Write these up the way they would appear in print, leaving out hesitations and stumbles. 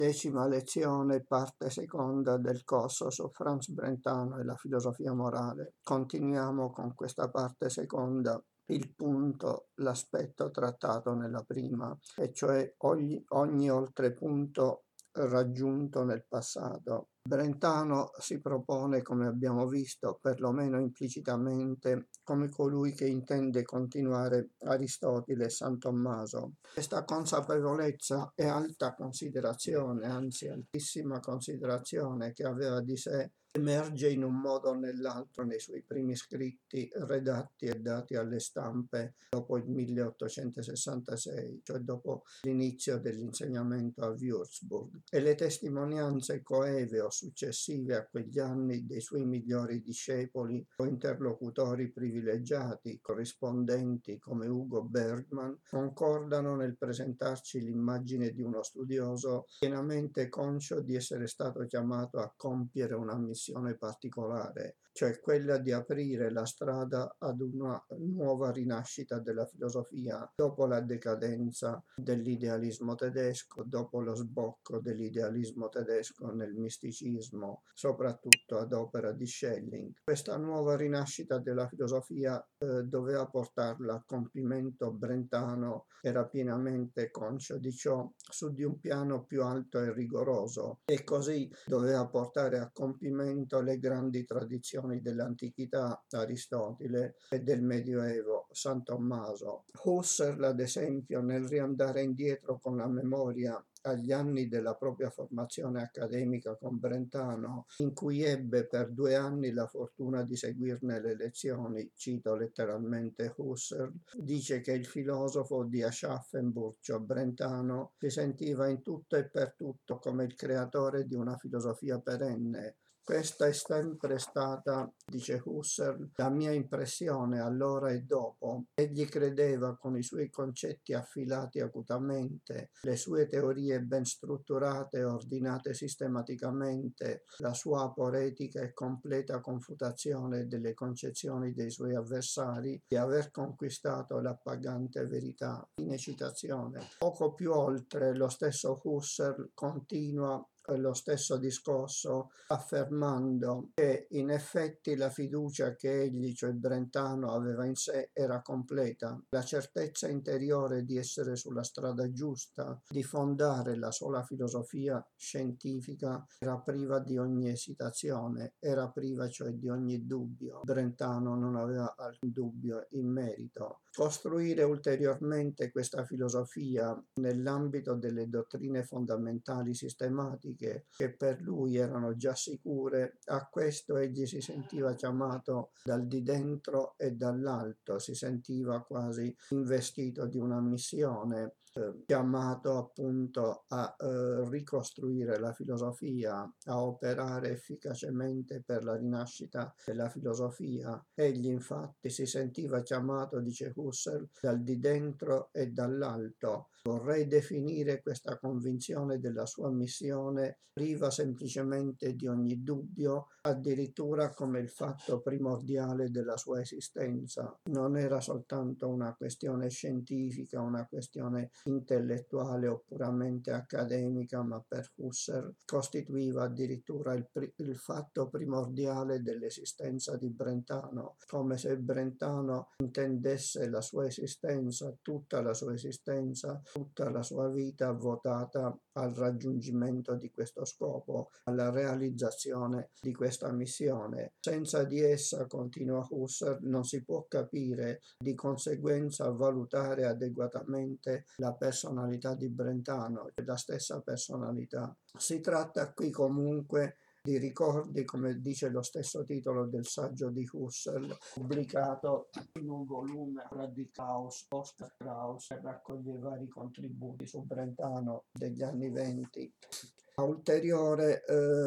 10ª lezione, parte seconda del corso su Franz Brentano e la filosofia morale. Continuiamo con questa parte seconda, il punto, l'aspetto trattato nella prima, e cioè ogni oltrepunto raggiunto nel passato. Brentano si propone, come abbiamo visto, perlomeno implicitamente, come colui che intende continuare Aristotele e San Tommaso. Questa consapevolezza e alta considerazione, anzi altissima considerazione che aveva di sé, emerge in un modo o nell'altro nei suoi primi scritti redatti e dati alle stampe dopo il 1866, cioè dopo l'inizio dell'insegnamento a Würzburg, e le testimonianze coeve o successive a quegli anni dei suoi migliori discepoli o interlocutori privilegiati, corrispondenti come Ugo Bergman, concordano nel presentarci l'immagine di uno studioso pienamente conscio di essere stato chiamato a compiere una missione particolare, cioè quella di aprire la strada ad una nuova rinascita della filosofia dopo la decadenza dell'idealismo tedesco, dopo lo sbocco dell'idealismo tedesco nel misticismo, soprattutto ad opera di Schelling. Questa nuova rinascita della filosofia doveva portarla a compimento Brentano, era pienamente conscio di ciò, su di un piano più alto e rigoroso, e così doveva portare a compimento le grandi tradizioni dell'antichità, Aristotele, e del Medioevo, San Tommaso. Husserl, ad esempio, nel riandare indietro con la memoria agli anni della propria formazione accademica con Brentano, in cui ebbe per 2 anni la fortuna di seguirne le lezioni, cito letteralmente Husserl, dice che il filosofo di Aschaffenburg, cioè Brentano, si sentiva in tutto e per tutto come il creatore di una filosofia perenne. Questa è sempre stata, dice Husserl, la mia impressione allora e dopo. Egli credeva, con i suoi concetti affilati acutamente, le sue teorie ben strutturate e ordinate sistematicamente, la sua aporetica e completa confutazione delle concezioni dei suoi avversari, di aver conquistato l'appagante verità. Fine citazione. Poco più oltre, lo stesso Husserl continua lo stesso discorso affermando che in effetti la fiducia che egli, cioè Brentano, aveva in sé era completa, la certezza interiore di essere sulla strada giusta, di fondare la sola filosofia scientifica era priva di ogni esitazione, era priva cioè di ogni dubbio. Brentano non aveva alcun dubbio in merito. Costruire ulteriormente questa filosofia nell'ambito delle dottrine fondamentali sistematiche che per lui erano già sicure, a questo egli si sentiva chiamato dal di dentro e dall'alto, si sentiva quasi investito di una missione, chiamato appunto a ricostruire la filosofia, a operare efficacemente per la rinascita della filosofia. Egli infatti si sentiva chiamato, dice Husserl, dal di dentro e dall'alto. Vorrei definire questa convinzione della sua missione priva semplicemente di ogni dubbio, addirittura come il fatto primordiale della sua esistenza. Non era soltanto una questione scientifica, una questione intellettuale o puramente accademica, ma per Husserl costituiva addirittura il fatto primordiale dell'esistenza di Brentano, come se Brentano intendesse la sua esistenza, tutta la sua esistenza, tutta la sua vita votata al raggiungimento di questo scopo, alla realizzazione di questa missione. Senza di essa, continua Husserl, non si può capire, di conseguenza valutare adeguatamente la personalità di Brentano, la stessa personalità. Si tratta qui comunque di ricordi, come dice lo stesso titolo del saggio di Husserl, pubblicato in un volume di Oscar Kraus, che raccoglie vari contributi su Brentano degli anni '20. A ulteriore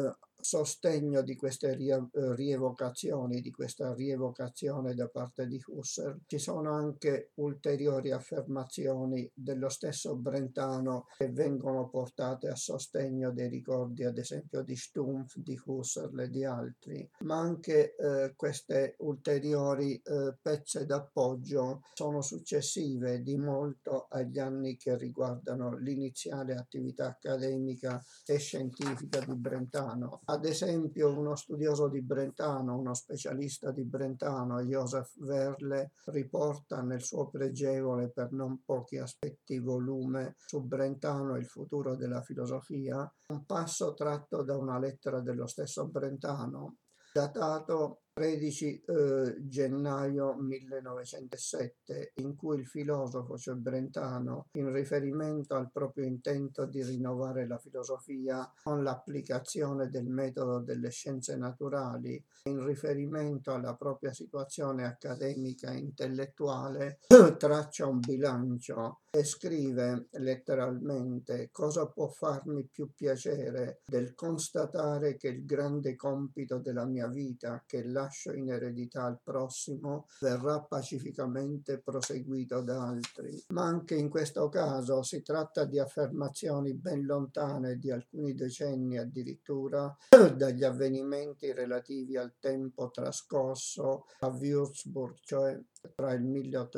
sostegno di queste rievocazioni, di questa rievocazione da parte di Husserl, ci sono anche ulteriori affermazioni dello stesso Brentano che vengono portate a sostegno dei ricordi, ad esempio, di Stumpf, di Husserl e di altri, ma anche queste ulteriori pezze d'appoggio sono successive di molto agli anni che riguardano l'iniziale attività accademica e scientifica di Brentano. Ad esempio, uno studioso di Brentano, uno specialista di Brentano, Joseph Verle, riporta nel suo pregevole per non pochi aspetti volume su Brentano e il futuro della filosofia un passo tratto da una lettera dello stesso Brentano, datato 13 gennaio 1907, in cui il filosofo, cioè Brentano, in riferimento al proprio intento di rinnovare la filosofia con l'applicazione del metodo delle scienze naturali, in riferimento alla propria situazione accademica e intellettuale, traccia un bilancio e scrive letteralmente: cosa può farmi più piacere del constatare che il grande compito della mia vita, che lascio in eredità al prossimo, verrà pacificamente proseguito da altri. Ma anche in questo caso si tratta di affermazioni ben lontane di alcuni decenni addirittura dagli avvenimenti relativi al tempo trascorso a Würzburg, cioè tra il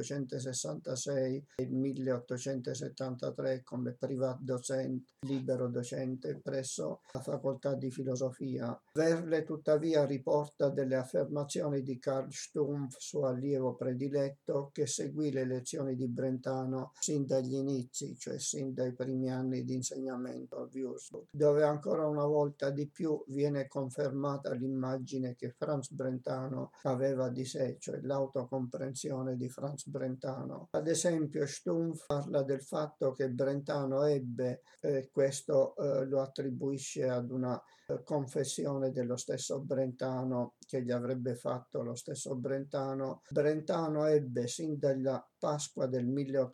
1866 e il 1873 come privat docente, libero docente presso la facoltà di filosofia. Verle tuttavia riporta delle affermazioni di Karl Stumpf, suo allievo prediletto, che seguì le lezioni di Brentano sin dagli inizi, cioè sin dai primi anni di insegnamento a Würzburg, dove ancora una volta di più viene confermata l'immagine che Franz Brentano aveva di sé, cioè l'autocomprensione di Franz Brentano. Ad esempio, Stumpf parla del fatto che Brentano ebbe, questo lo attribuisce ad una confessione dello stesso Brentano che gli avrebbe fatto lo stesso Brentano. Brentano ebbe sin dalla Pasqua del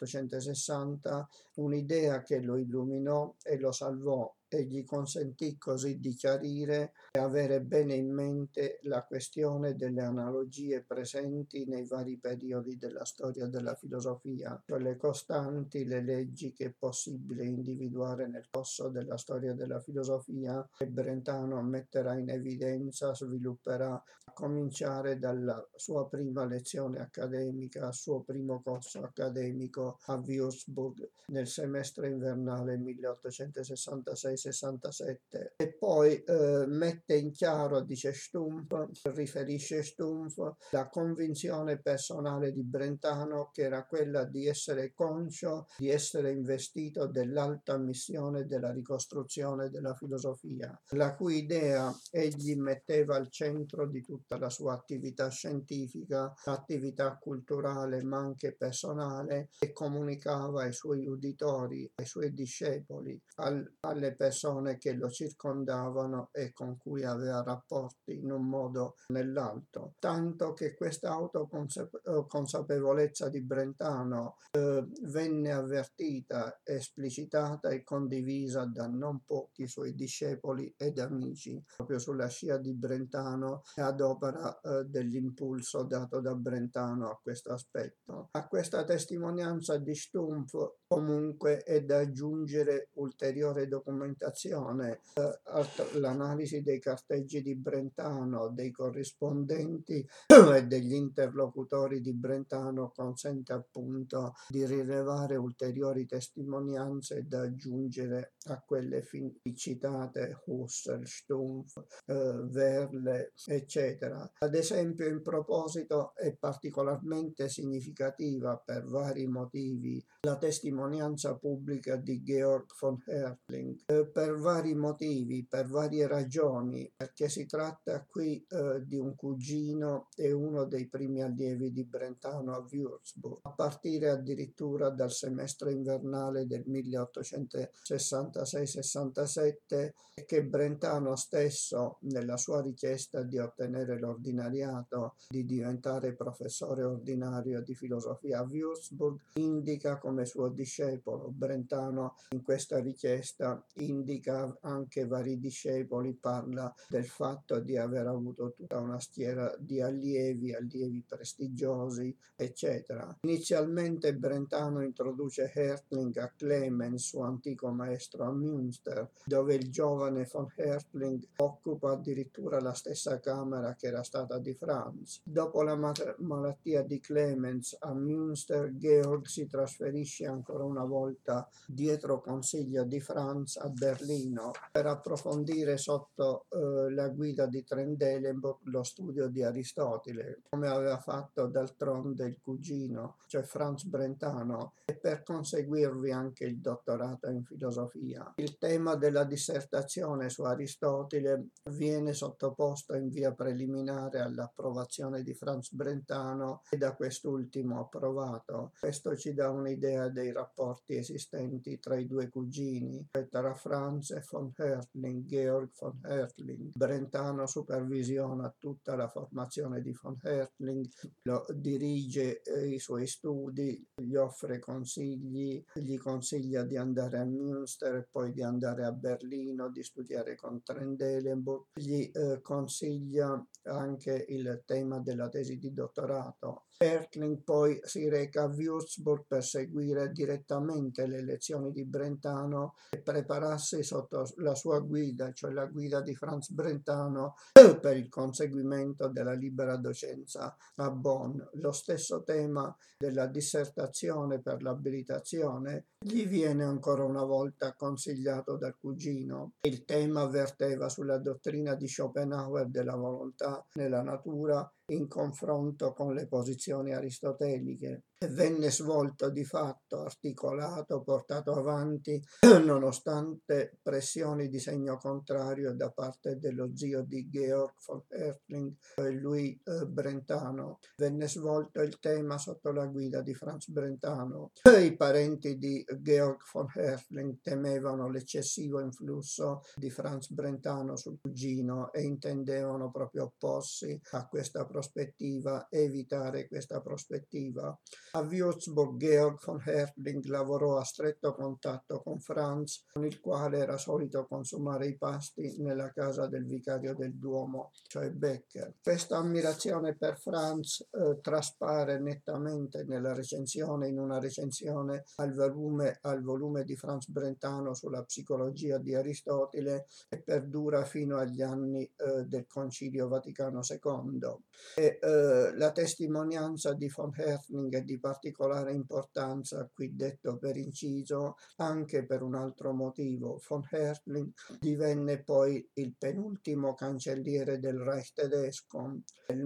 1860 un'idea che lo illuminò e lo salvò e gli consentì così di chiarire e avere bene in mente la questione delle analogie presenti nei vari periodi della storia della filosofia, cioè le costanti, le leggi che è possibile individuare nel corso della storia della filosofia, che Brentano metterà in evidenza, svilupperà, a cominciare dalla sua prima lezione accademica, al suo primo corso accademico a Würzburg nel semestre invernale 1866-67, e poi mette in chiaro, dice Stumpf, riferisce Stumpf, la convinzione personale di Brentano che era quella di essere conscio, di essere investito dell'alta missione della ricostruzione della filosofia, la cui idea egli metteva al centro di tutta la sua attività scientifica, attività culturale ma anche personale, e comunicava ai suoi uditori, ai suoi discepoli, alle persone che lo circondavano e con cui aveva rapporti in un modo o nell'altro. Tanto che questa autoconsapevolezza di Brentano venne avvertita, esplicitata e condivisa da non pochi suoi discepoli ed amici, proprio sulla scia di Brentano e ad opera dell'impulso dato da Brentano a questo aspetto. A questa testimonianza di Stumpf comunque è da aggiungere ulteriore documentazione, l'analisi dei carteggi di Brentano, dei corrispondenti e degli interlocutori di Brentano consente appunto di rilevare ulteriori testimonianze da aggiungere a quelle fin citate, Husserl, Stumpf, Verle, eccetera. Ad esempio, in proposito è particolarmente significativa per vari motivi la testimonianza pubblica di Georg von Hertling, per vari motivi, per varie ragioni, perché si tratta qui di un cugino e uno dei primi allievi di Brentano a Würzburg, a partire addirittura dal semestre invernale del 1866-67, che Brentano stesso, nella sua richiesta di ottenere ottenere l'ordinariato, di diventare professore ordinario di filosofia a Würzburg, indica come suo discepolo. Brentano in questa richiesta indica anche vari discepoli, parla del fatto di aver avuto tutta una schiera di allievi prestigiosi, eccetera. Inizialmente Brentano introduce Hertling a Clemens, suo antico maestro a Münster, dove il giovane von Hertling occupa addirittura la stessa camera che era stata di Franz. Dopo la malattia di Clemens a Münster, Georg si trasferisce ancora una volta dietro consiglio di Franz a Berlino per approfondire sotto la guida di Trendelenburg lo studio di Aristotele, come aveva fatto d'altronde il cugino, cioè Franz Brentano, e per conseguirvi anche il dottorato in filosofia. Il tema della dissertazione su Aristotele viene sottoposto in via preliminare all'approvazione di Franz Brentano e da quest'ultimo approvato. Questo ci dà un'idea dei rapporti esistenti tra i due cugini, cioè tra Franz e von Hertling, Georg von Hertling. Brentano supervisiona tutta la formazione di von Hertling, lo dirige i suoi studi, gli offre consigli, gli consiglia di andare a Münster e poi di andare a Berlino, di studiare con Trendelenburg, gli consiglia anche il tema della tesi di dottorato. Hertling poi si reca a Würzburg per seguire direttamente le lezioni di Brentano e prepararsi sotto la sua guida, cioè la guida di Franz Brentano, per il conseguimento della libera docenza a Bonn. Lo stesso tema della dissertazione per l'abilitazione gli viene ancora una volta consigliato dal cugino. Il tema verteva sulla dottrina di Schopenhauer della volontà nella natura in confronto con le posizioni aristoteliche, e venne svolto di fatto, articolato, portato avanti nonostante pressioni di segno contrario da parte dello zio di Georg von Hertling, Louis Brentano. Venne svolto il tema sotto la guida di Franz Brentano. I parenti di Georg von Hertling temevano l'eccessivo influsso di Franz Brentano sul cugino e intendevano proprio opporsi a questa prospettiva, evitare questa prospettiva. A Würzburg Georg von Hertling lavorò a stretto contatto con Franz, con il quale era solito consumare i pasti nella casa del vicario del Duomo, cioè Becker. Questa ammirazione per Franz traspare nettamente nella recensione, in una recensione al volume di Franz Brentano sulla psicologia di Aristotele, e perdura fino agli anni del Concilio Vaticano II. La testimonianza di von Hertling è di particolare importanza, qui detto per inciso, anche per un altro motivo. Von Hertling divenne poi il penultimo cancelliere del Reich tedesco nel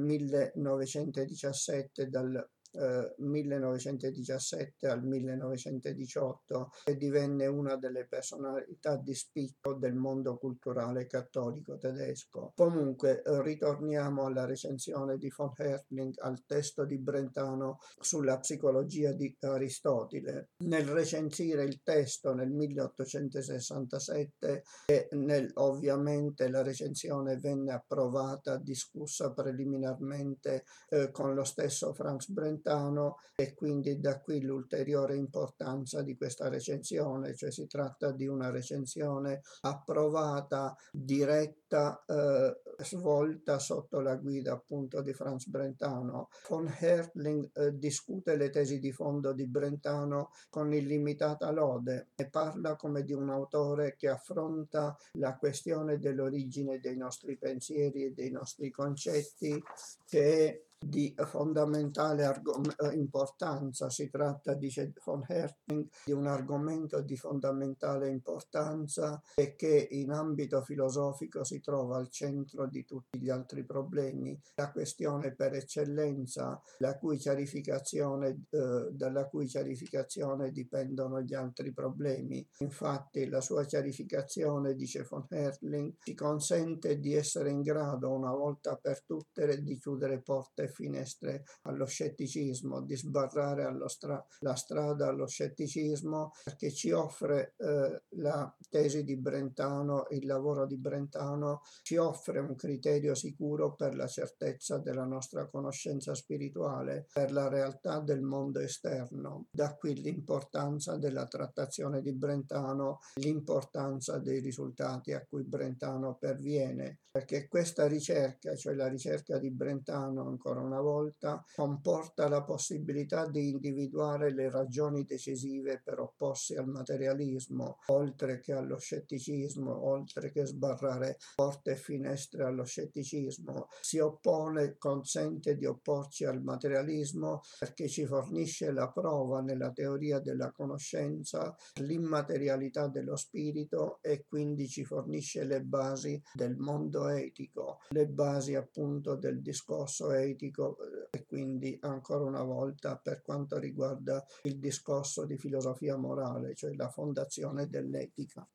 1917, dal 1917 al 1918, e divenne una delle personalità di spicco del mondo culturale cattolico tedesco. Comunque ritorniamo alla recensione di von Hertling, al testo di Brentano sulla psicologia di Aristotele. Nel recensire il testo nel 1867, ovviamente la recensione venne approvata, discussa preliminarmente con lo stesso Franz Brentano, e quindi da qui l'ulteriore importanza di questa recensione, cioè si tratta di una recensione approvata, diretta, svolta sotto la guida appunto di Franz Brentano. Von Hertling discute le tesi di fondo di Brentano con illimitata lode e parla come di un autore che affronta la questione dell'origine dei nostri pensieri e dei nostri concetti, che è di fondamentale importanza. Si tratta, dice von Hertling, di un argomento di fondamentale importanza e che in ambito filosofico si trova al centro di tutti gli altri problemi. La questione per eccellenza, dalla cui chiarificazione dipendono gli altri problemi. Infatti la sua chiarificazione, dice von Hertling, ci consente di essere in grado una volta per tutte di chiudere porte e finestre allo scetticismo, di sbarrare la strada allo scetticismo, perché ci offre la tesi di Brentano, il lavoro di Brentano, ci offre un criterio sicuro per la certezza della nostra conoscenza spirituale, per la realtà del mondo esterno. Da qui l'importanza della trattazione di Brentano, l'importanza dei risultati a cui Brentano perviene, perché questa ricerca, cioè la ricerca di Brentano, ancora una volta, comporta la possibilità di individuare le ragioni decisive per opporsi al materialismo, oltre che allo scetticismo, oltre che sbarrare porte e finestre allo scetticismo. Si oppone, consente di opporci al materialismo perché ci fornisce la prova nella teoria della conoscenza, l'immaterialità dello spirito, e quindi ci fornisce le basi del mondo etico, le basi appunto del discorso etico, e quindi ancora una volta per quanto riguarda il discorso di filosofia morale, cioè la fondazione dell'etica.